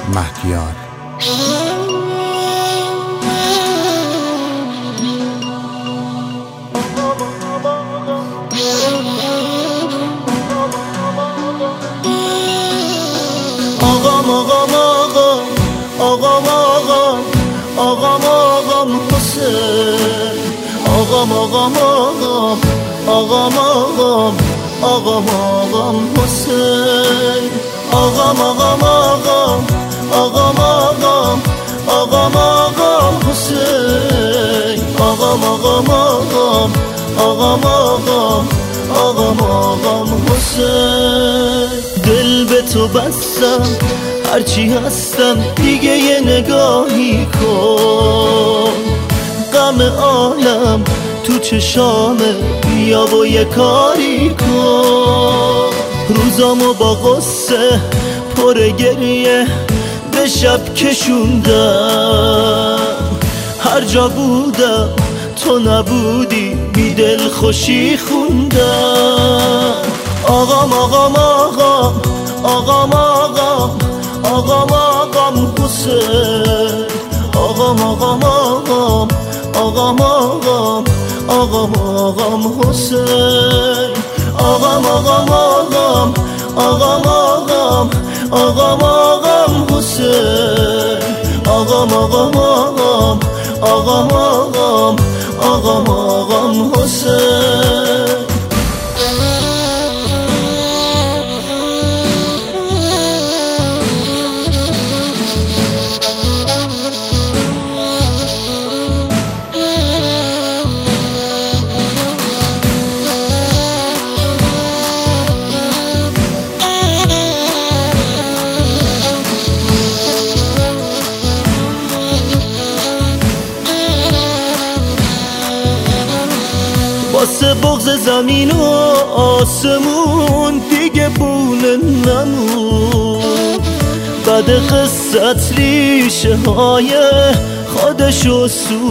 مهدیار. آقام حسین، آقام حسین، حسین، حسین. دل به تو بستم هرچی هستم دیگه یه نگاهی کن، غم عالم تو چشامه بیا و یه کاری کن. روزامو با غصه پر گریه به شب کشوندم، هر جا بودم تو نبودی بی دل خوشی خوندم. آقام حسین، آقام حسین، حسین، حسین. واسه بغض زمین و آسمون دیگه بونه نمون، بعد قصت ریشه های خودشو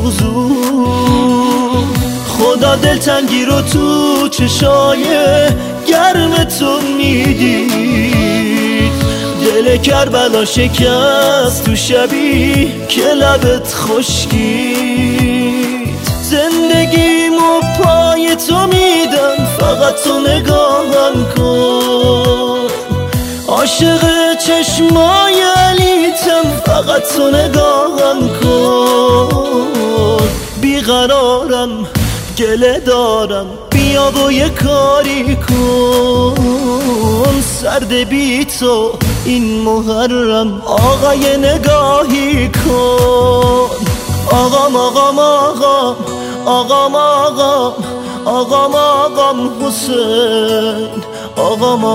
سوزون. خدا دلتنگی رو تو چشای گرم تو میدید، دل کربلا شکست تو شبی که لبت خشکید. زندگیمو پای تو میدم فقط تو نگاهم کن، عاشق چشمای علیتم فقط تو نگاهم کن. بیقرارم گله دارم بیا و یه کاری کن، سرد بی تو این محرم آقا یه نگاهی کن. آقام حسین، آقام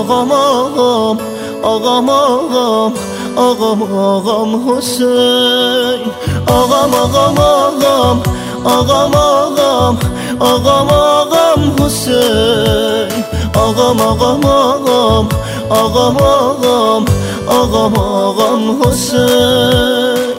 حسین، حسین، حسین.